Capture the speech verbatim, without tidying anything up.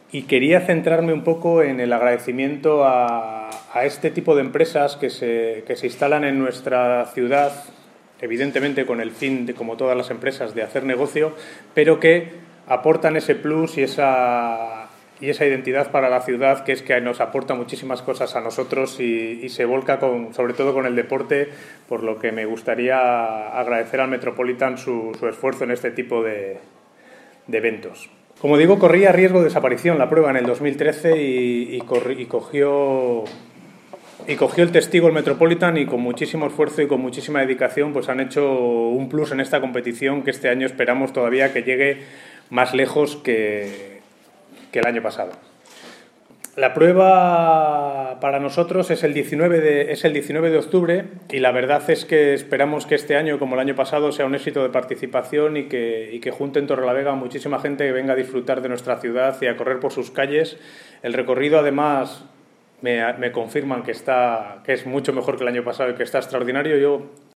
y quería centrarme un poco en el agradecimiento a, a este tipo de empresas que se, que se instalan en nuestra ciudad, evidentemente con el fin, de, como todas las empresas, de hacer negocio, pero que aportan ese plus y esa, y esa identidad para la ciudad, que es que nos aporta muchísimas cosas a nosotros y, y se volca con, sobre todo con el deporte, por lo que me gustaría agradecer al Metropolitan su, su esfuerzo en este tipo de, de eventos. Como digo, corría riesgo de desaparición la prueba en el dos mil trece y, y, corri, y cogió... Y cogió el testigo el Metropolitan y con muchísimo esfuerzo y con muchísima dedicación pues han hecho un plus en esta competición que este año esperamos todavía que llegue más lejos que, que el año pasado. La prueba para nosotros es el, diecinueve de, es el diecinueve de octubre y la verdad es que esperamos que este año, como el año pasado, sea un éxito de participación y que, y que junte en Torrelavega muchísima gente que venga a disfrutar de nuestra ciudad y a correr por sus calles. El recorrido, además, me, me confirman que, está, que es mucho mejor que el año pasado y que está extraordinario. Yo